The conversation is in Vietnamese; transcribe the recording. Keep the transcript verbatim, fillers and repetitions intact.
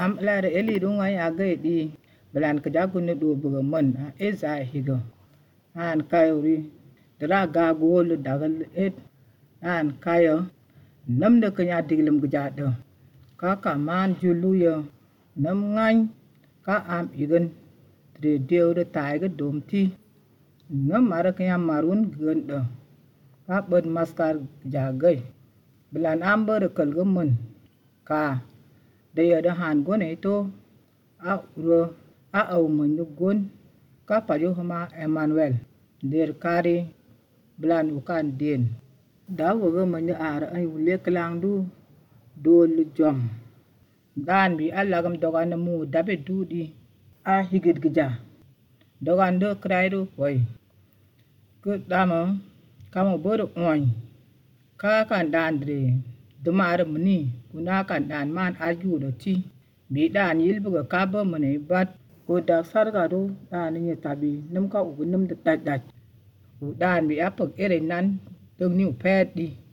am la re eli dunga ya ga di belan ka ja kun do bu man e za higo an kayori dra ga gol dagal et an kayo nam de ka ya diglim ga do ka ka man julu yo nam ngan ka am igen de deu de tai ga dom ti nam mara ka ya marun gen do ka bad maskar ja gai belan amber kal ga man ka de ya da han go ne to a ro a au man gon ka pa yo ma Emmanuel der kari belan ukan den da wo ga man ya ar ai wule klang du dol jom dan bi Allah gam dogan mu dabe dudi a higit gija dogan do kraido wai ku dama kama bodo on ka kan dan dre dumar muni kuna kan dan man arju do ti bi dan yilbu ga ka ba mane bat ko da sarga do dan ni tabi nam ka u nam da da u dan bi apak ere nan dong ni pet di